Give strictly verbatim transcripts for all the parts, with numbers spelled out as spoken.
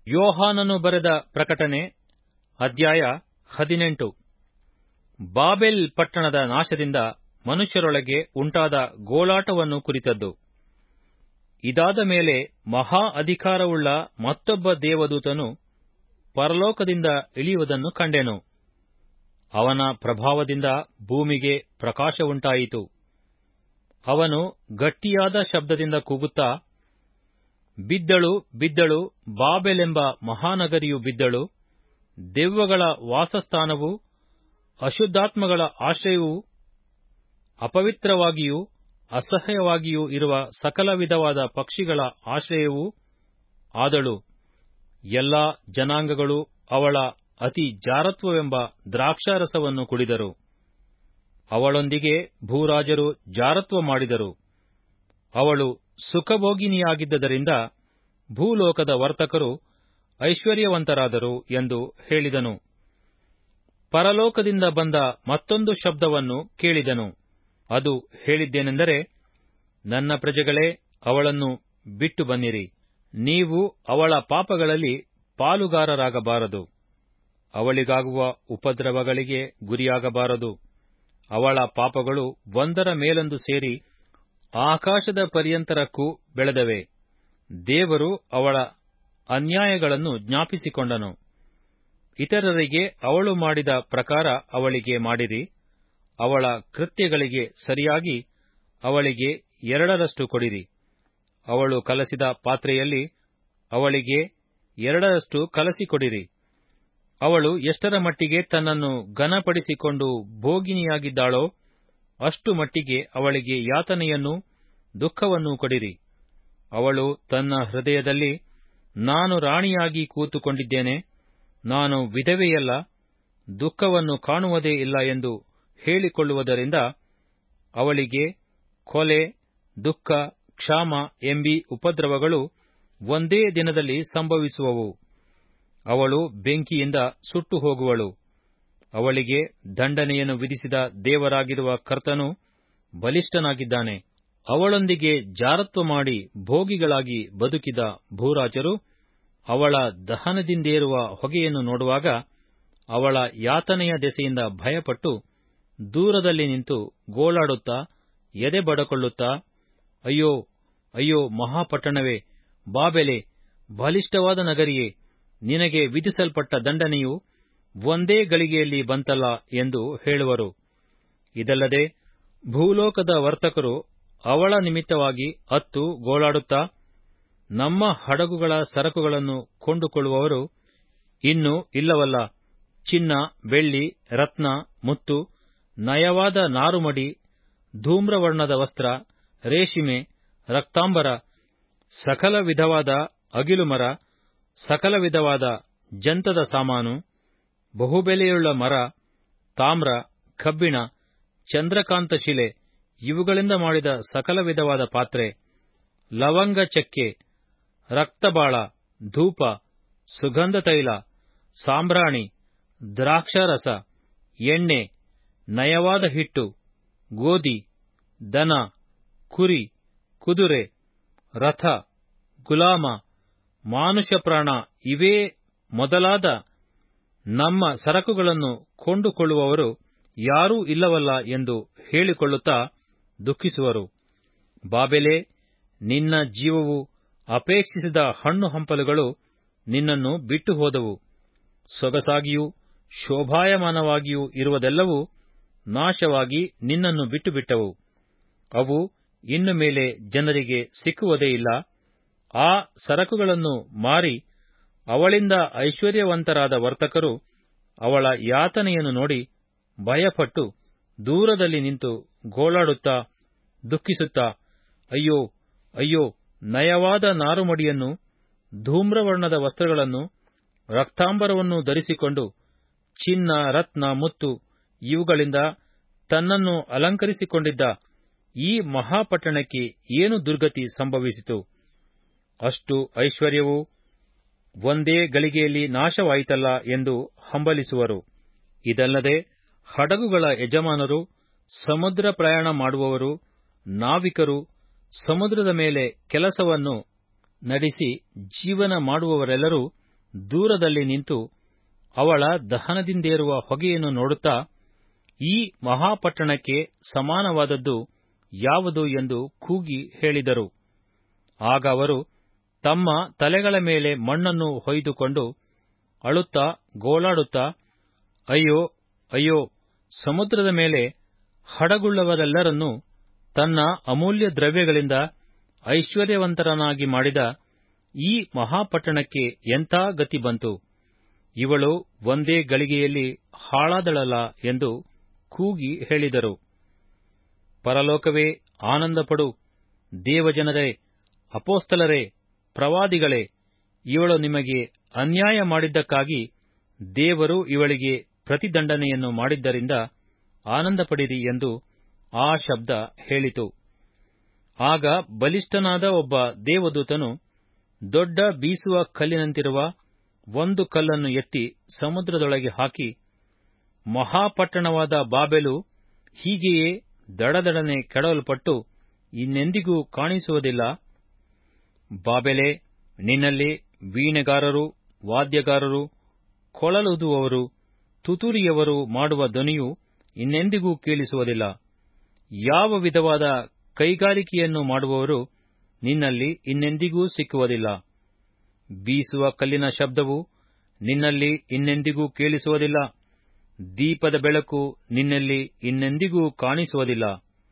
ಯೋಹಾನನು ಬರೆದ ಪ್ರಕಟಣೆ ಅಧ್ಯಾಯ ಹದಿನೆಂಟು. ಬಾಬೆಲ್ ಪಟ್ಟಣದ ನಾಶದಿಂದ ಮನುಷ್ಯರೊಳಗೆ ಉಂಟಾದ ಗೋಳಾಟವನ್ನು ಕುರಿತದ್ದು. ಇದಾದ ಮೇಲೆ ಮಹಾ ಅಧಿಕಾರವುಳ್ಳ ಮತ್ತೊಬ್ಬ ದೇವದೂತನು ಪರಲೋಕದಿಂದ ಇಳಿಯುವುದನ್ನು ಕಂಡೆನು. ಅವನ ಪ್ರಭಾವದಿಂದ ಭೂಮಿಗೆ ಪ್ರಕಾಶವುಂಟಾಯಿತು. ಅವನು ಗಟ್ಟಿಯಾದ ಶಬ್ದದಿಂದ ಕೂಗುತ್ತಾ, ಬಿದ್ದಳು, ಬಿದ್ದಳು, ಬಾಬೆಲೆಂಬ ಮಹಾನಗರಿಯು ಬಿದ್ದಳು, ದೆವ್ವಗಳ ವಾಸಸ್ಥಾನವೂ ಅಶುದ್ಧಾತ್ಮಗಳ ಆಶ್ರಯವೂ ಅಪವಿತ್ರವಾಗಿಯೂ ಅಸಹ್ಯವಾಗಿಯೂ ಇರುವ ಸಕಲ ವಿಧವಾದ ಪಕ್ಷಿಗಳ ಆಶ್ರಯವೂ ಆದಳು. ಎಲ್ಲಾ ಜನಾಂಗಗಳು ಅವಳ ಅತಿ ಜಾರತ್ವವೆಂಬ ದ್ರಾಕ್ಷಾರಸವನ್ನು ಕುಡಿದರು. ಅವಳೊಂದಿಗೆ ಭೂರಾಜರು ಜಾರತ್ವ ಮಾಡಿದರು. ಅವಳು ಸುಖಭೋಗಿನಿಯಾಗಿದ್ದರಿಂದ ಭೂಲೋಕದ ವರ್ತಕರು ಐಶ್ವರ್ಯವಂತರಾದರು ಎಂದು ಹೇಳಿದನು. ಪರಲೋಕದಿಂದ ಬಂದ ಮತ್ತೊಂದು ಶಬ್ದವನ್ನು ಕೇಳಿದೆನು. ಅದು ಹೇಳಿದ್ದೇನೆಂದರೆ, ನನ್ನ ಪ್ರಜೆಗಳೇ, ಅವಳನ್ನು ಬಿಟ್ಟು ಬನ್ನಿರಿ. ನೀವು ಅವಳ ಪಾಪಗಳಲ್ಲಿ ಪಾಲುಗಾರರಾಗಬಾರದು. ಅವಳಿಗಾಗುವ ಉಪದ್ರವಗಳಿಗೆ ಗುರಿಯಾಗಬಾರದು. ಅವಳ ಪಾಪಗಳು ಒಂದರ ಮೇಲೊಂದು ಸೇರಿ ಆಕಾಶದ ಪರ್ಯಂತರಕ್ಕೂ ಬೆಳೆದವೆ. ದೇವರು ಅವಳ ಅನ್ಯಾಯಗಳನ್ನು ಜ್ಞಾಪಿಸಿಕೊಂಡನು. ಇತರರಿಗೆ ಅವಳು ಮಾಡಿದ ಪ್ರಕಾರ ಅವಳಿಗೆ ಮಾಡಿರಿ. ಅವಳ ಕೃತ್ಯಗಳಿಗೆ ಸರಿಯಾಗಿ ಅವಳಿಗೆ ಎರಡರಷ್ಟು ಕೊಡಿರಿ. ಅವಳು ಕಲಸಿದ ಪಾತ್ರೆಯಲ್ಲಿ ಅವಳಿಗೆ ಎರಡರಷ್ಟು ಕಲಸಿಕೊಡಿರಿ. ಅವಳು ಎಷ್ಟರ ಮಟ್ಟಿಗೆ ತನ್ನನ್ನು ಘನಪಡಿಸಿಕೊಂಡು ಭೋಗಿನಿಯಾಗಿದ್ದಾಳೋ ಅಷ್ಟು ಮಟ್ಟಿಗೆ ಅವಳಿಗೆ ಯಾತನೆಯನ್ನೂ ದುಃಖವನ್ನೂ ಕೊಡಿರಿ. ಅವಳು ತನ್ನ ಹೃದಯದಲ್ಲಿ, ನಾನು ರಾಣಿಯಾಗಿ ಕೂತುಕೊಂಡಿದ್ದೇನೆ, ನಾನು ವಿಧವೆಯಲ್ಲ, ದುಃಖವನ್ನು ಕಾಣುವುದೇ ಇಲ್ಲ ಎಂದು ಹೇಳಿಕೊಳ್ಳುವುದರಿಂದ ಅವಳಿಗೆ ಕೊಲೆ, ದುಃಖ, ಕ್ಷಾಮ ಎಂಬೀ ಉಪದ್ರವಗಳು ಒಂದೇ ದಿನದಲ್ಲಿ ಸಂಭವಿಸುವವು. ಅವಳು ಬೆಂಕಿಯಿಂದ ಸುಟ್ಟು ಹೋಗುವಳು. ಅವಳಿಗೆ ದಂಡನೆಯನ್ನು ವಿಧಿಸಿದ ದೇವರಾಗಿರುವ ಕರ್ತನು ಬಲಿಷ್ಠನಾಗಿದ್ದಾನೆ. ಅವಳೊಂದಿಗೆ ಜಾರತ್ವ ಮಾಡಿ ಭೋಗಿಗಳಾಗಿ ಬದುಕಿದ ಭೂರಾಜರು ಅವಳ ದಹನದಿಂದೇರುವ ಹೊಗೆಯನ್ನು ನೋಡುವಾಗ ಅವಳ ಯಾತನೆಯ ದೆಸೆಯಿಂದ ಭಯಪಟ್ಟು ದೂರದಲ್ಲಿ ನಿಂತು ಗೋಳಾಡುತ್ತಾ ಎದೆ ಬಡಕೊಳ್ಳುತ್ತಾ, ಅಯ್ಯೋ, ಅಯ್ಯೋ, ಮಹಾಪಟ್ಟಣವೇ, ಬಾಬೆಲೆ, ಬಲಿಷ್ಠವಾದ ನಗರಿಯೇ, ನಿನಗೆ ವಿಧಿಸಲ್ಪಟ್ಟ ದಂಡನೆಯು ಒಂದೇ ಗಳಿಗೆಯಲ್ಲಿ ಬಂತಲ್ಲ ಎಂದು ಹೇಳುವರು. ಇದಲ್ಲದೆ ಭೂಲೋಕದ ವರ್ತಕರು ಅವಳ ನಿಮಿತ್ತವಾಗಿ ಅತ್ತು ಗೋಳಾಡುತ್ತಾ, ನಮ್ಮ ಹಡಗುಗಳ ಸರಕುಗಳನ್ನು ಕೊಂಡುಕೊಳ್ಳುವವರು ಇನ್ನು ಇಲ್ಲವಲ್ಲ. ಚಿನ್ನ, ಬೆಳ್ಳಿ, ರತ್ನ, ಮುತ್ತು, ನಯವಾದ ನಾರುಮಡಿ, ಧೂಮ್ರವರ್ಣದ ವಸ್ತ್ರ, ರೇಷ್ಮೆ, ರಕ್ತಾಂಬರ, ಸಕಲ ವಿಧವಾದ ಅಗಿಲುಮರ, ಸಕಲ ವಿಧವಾದ ಜಂತದ ಸಾಮಾನು, ಬಹುಬೆಲೆಯುಳ್ಳ ಮರ, ತಾಮ್ರ, ಕಬ್ಬಿಣ, ಚಂದ್ರಕಾಂತ ಶಿಲೆ, ಇವುಗಳಿಂದ ಮಾಡಿದ ಸಕಲ ವಿಧವಾದ ಪಾತ್ರೆ, ಲವಂಗ ಚಕ್ಕೆ, ರಕ್ತಬಾಳ, ಧೂಪ, ಸುಗಂಧ ತೈಲ, ಸಾಂಬ್ರಾಣಿ, ದ್ರಾಕ್ಷಾರಸ, ಎಣ್ಣೆ, ನಯವಾದ ಹಿಟ್ಟು, ಗೋಧಿ, ದನ, ಕುರಿ, ಕುದುರೆ, ರಥ, ಗುಲಾಮ, ಮಾನುಷ ಪ್ರಾಣ, ಇವೇ ಮೊದಲಾದ ನಮ್ಮ ಸರಕುಗಳನ್ನು ಕೊಂಡುಕೊಳ್ಳುವವರು ಯಾರೂ ಇಲ್ಲವಲ್ಲ ಎಂದು ಹೇಳಿಕೊಳ್ಳುತ್ತಾ ದುಃಖಿಸುವರು. ಬಾಬೆಲೇ, ನಿನ್ನ ಜೀವವು ಅಪೇಕ್ಷಿಸಿದ ಹಣ್ಣು ಹಂಪಲುಗಳು ನಿನ್ನನ್ನು ಬಿಟ್ಟು ಹೋದವು. ಸೊಗಸಾಗಿಯೂ ಶೋಭಾಯಮಾನವಾಗಿಯೂ ಇರುವುದೆಲ್ಲವೂ ನಾಶವಾಗಿ ನಿನ್ನನ್ನು ಬಿಟ್ಟು ಬಿಟ್ಟವು. ಅವು ಇನ್ನು ಮೇಲೆ ಜನರಿಗೆ ಸಿಕ್ಕುವುದೇ ಇಲ್ಲ. ಆ ಸರಕುಗಳನ್ನು ಮಾರಿ ಅವಳಿಂದ ಐಶ್ವರ್ಯವಂತರಾದ ವರ್ತಕರು ಅವಳ ಯಾತನೆಯನ್ನು ನೋಡಿ ಭಯಪಟ್ಟು ದೂರದಲ್ಲಿ ನಿಂತು ಗೋಳಾಡುತ್ತಾ ದುಃಖಿಸುತ್ತಾ, ಅಯ್ಯೋ, ಅಯ್ಯೋ, ನಯವಾದ ನಾರುಮಡಿಯನ್ನು, ಧೂಮ್ರವರ್ಣದ ವಸ್ತ್ರಗಳನ್ನು, ರಕ್ತಾಂಬರವನ್ನು ಧರಿಸಿಕೊಂಡು ಚಿನ್ನ, ರತ್ನ, ಮುತ್ತು ಇವುಗಳಿಂದ ತನ್ನನ್ನು ಅಲಂಕರಿಸಿಕೊಂಡಿದ್ದ ಈ ಮಹಾಪಟ್ಟಣಕ್ಕೆ ಏನು ದುರ್ಗತಿ ಸಂಭವಿಸಿತು? ಅಷ್ಟು ಐಶ್ವರ್ಯವೂ ಒಂದೇ ಗಳಿಗೆಯಲ್ಲಿ ನಾಶವಾಯಿತಲ್ಲ ಎಂದು ಹಂಬಲಿಸುವರು. ಇದಲ್ಲದೆ ಹಡಗುಗಳ ಯಜಮಾನರು, ಸಮುದ್ರ ಪ್ರಯಾಣ ಮಾಡುವವರು, ನಾವಿಕರು, ಸಮುದ್ರದ ಮೇಲೆ ಕೆಲಸವನ್ನು ನಡೆಸಿ ಜೀವನ ಮಾಡುವವರೆಲ್ಲರೂ ದೂರದಲ್ಲಿ ನಿಂತು ಅವಳ ದಹನದಿಂದೇರುವ ಹೊಗೆಯನ್ನು ನೋಡುತ್ತಾ, ಈ ಮಹಾಪಟ್ಟಣಕ್ಕೆ ಸಮಾನವಾದದ್ದು ಯಾವುದು ಎಂದು ಕೂಗಿ ಹೇಳಿದರು. ಆಗ ಅವರು ತಮ್ಮ ತಲೆಗಳ ಮೇಲೆ ಮಣ್ಣನ್ನು ಹೊಯ್ದುಕೊಂಡು ಅಳುತ್ತಾ ಗೋಳಾಡುತ್ತಾ, ಅಯ್ಯೋ, ಅಯ್ಯೋ, ಸಮುದ್ರದ ಮೇಲೆ ಹಡಗುಳ್ಳವರೆಲ್ಲರನ್ನೂ ತನ್ನ ಅಮೂಲ್ಯ ದ್ರವ್ಯಗಳಿಂದ ಐಶ್ವರ್ಯವಂತರನ್ನಾಗಿ ಮಾಡಿದ ಈ ಮಹಾಪಟ್ಟಣಕ್ಕೆ ಎಂಥ ಗತಿ ಬಂತು! ಇವಳು ಒಂದೇ ಗಳಿಗೆಯಲ್ಲಿ ಹಾಳಾದಳಲ್ಲ ಎಂದು ಕೂಗಿ ಹೇಳಿದರು. ಪರಲೋಕವೇ, ಆನಂದಪಡು, ದೇವಜನರೇ, ಅಪೊಸ್ತಲರೇ, ಪ್ರವಾದಿಗಳೇ, ಇವಳು ನಿಮಗೆ ಅನ್ಯಾಯ ಮಾಡಿದ್ದಕ್ಕಾಗಿ ದೇವರು ಇವಳಿಗೆ ಪ್ರತಿದಂಡನೆಯನ್ನು ಮಾಡಿದ್ದರಿಂದ ಆನಂದಪಡಿರಿ ಎಂದು ಆ ಶಬ್ದ ಹೇಳಿತು. ಆಗ ಬಲಿಷ್ಠನಾದ ಒಬ್ಬ ದೇವದೂತನು ದೊಡ್ಡ ಬೀಸುವ ಕಲ್ಲಿನಂತಿರುವ ಒಂದು ಕಲ್ಲನ್ನು ಎತ್ತಿ ಸಮುದ್ರದೊಳಗೆ ಹಾಕಿ, ಮಹಾಪಟ್ಟಣವಾದ ಬಾಬೆಲು ಹೀಗೆಯೇ ದಡದಡನೆ ಕೆಡವಲ್ಪಟ್ಟು ಇನ್ನೆಂದಿಗೂ ಕಾಣಿಸುವುದಿಲ್ಲ. ಬಾಬೆಲೇ, ನಿನ್ನಲ್ಲಿ ವೀಣೆಗಾರರು, ವಾದ್ಯಗಾರರು, ಕೊಳಲೂದುವವರು, ತುತ್ತೂರಿಯವರು ಮಾಡುವ ಧ್ವನಿಯು ಇನ್ನೆಂದಿಗೂ ಕೇಳಿಸುವುದಿಲ್ಲ. ಯಾವ ವಿಧವಾದ ಕೈಗಾರಿಕೆಯನ್ನು ಮಾಡುವವರು ನಿನ್ನಲ್ಲಿ ಇನ್ನೆಂದಿಗೂ ಸಿಕ್ಕುವುದಿಲ್ಲ. ಬೀಸುವ ಕಲ್ಲಿನ ಶಬ್ದವು ನಿನ್ನಲ್ಲಿ ಇನ್ನೆಂದಿಗೂ ಕೇಳಿಸುವುದಿಲ್ಲ. ದೀಪದ ಬೆಳಕು ನಿನ್ನಲ್ಲಿ ಇನ್ನೆಂದಿಗೂ ಕಾಣಿಸುವುದಿಲ್ಲ.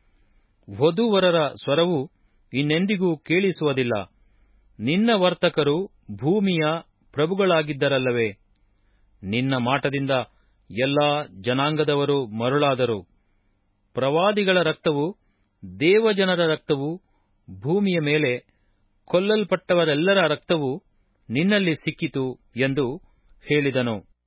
ವಧೂವರರ ಸ್ವರವು ಇನ್ನೆಂದಿಗೂ ಕೇಳಿಸುವುದಿಲ್ಲ. ನಿನ್ನ ವರ್ತಕರು ಭೂಮಿಯ ಪ್ರಭುಗಳಾಗಿದ್ದರಲ್ಲವೇ? ನಿನ್ನ ಮಾಟದಿಂದ ಎಲ್ಲಾ ಜನಾಂಗದವರು ಮರುಳಾದರು. ಪ್ರವಾದಿಗಳ ರಕ್ತವು, ದೇವಜನರ ರಕ್ತವು, ಭೂಮಿಯ ಮೇಲೆ ಕೊಲ್ಲಲ್ಪಟ್ಟವರೆಲ್ಲರ ರಕ್ತವು ನಿನ್ನಲ್ಲಿ ಸಿಕ್ಕಿತು ಎಂದು ಹೇಳಿದನು.